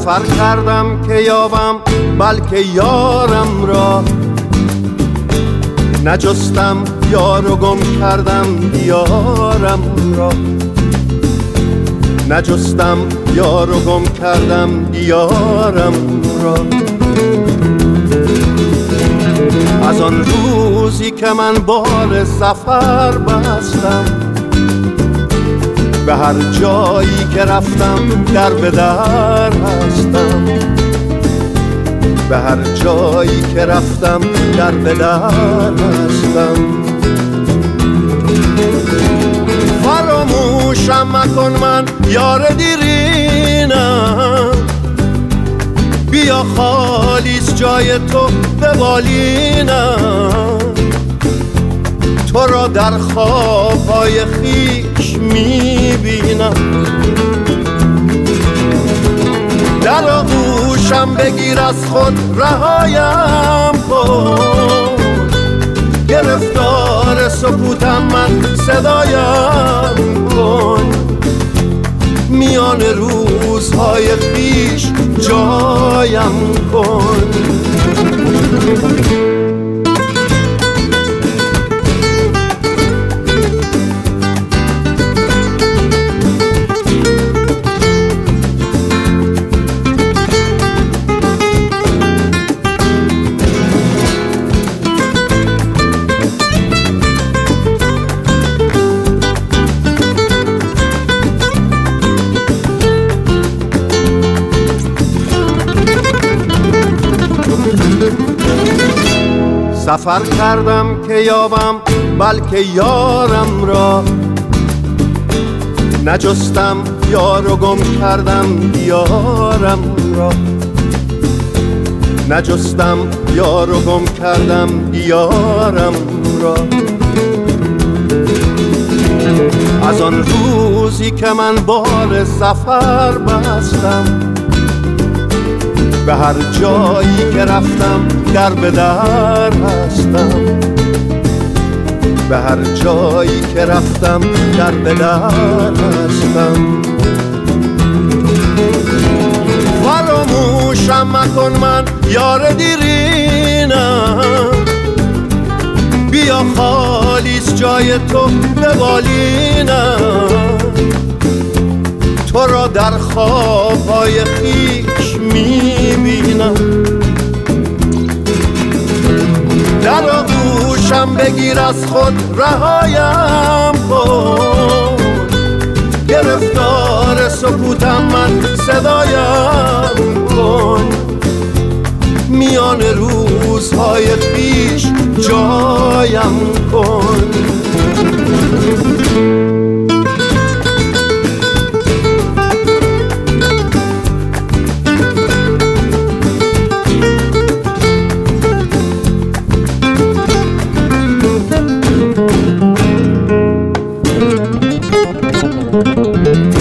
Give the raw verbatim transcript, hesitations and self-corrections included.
سفر کردم که یابم بلکه یارم را، نجستم یار و گم کردم دیارم را، نجستم یار و گم کردم دیارم را. از آن روزی که من بار سفر بستم، به هر جایی که رفتم در به در هستم، به هر جایی که رفتم در به در هستم. فراموشم مکن من یار دیرینم، بیا خالیست جای تو به بالینم. تو را در خوابهای خویش میبینم، در آغوشم بگیر از خود رهایم کن. گرفتار سکوتم من صدایم کن، میان روزهای خویش جایم کن. سفر کردم که یابم بلکه یارم را، نجستم یار و گم کردم دیارم را، نجستم یار و گم کردم دیارم را. از آن روزی که من بار سفر بستم، به هر جایی که رفتم در به در هستم، به هر جایی که رفتم در به در هستم. فراموشم مکن من یار دیرینم، بیا خالیست جای تو به بالینم. تو را در خوابهای خویش میبینم، در آغوشم بگیر از خود رهایم کن. گرفتار سکوتم من صدایم کن، میان روزهای خویش جایم کن. Thank you.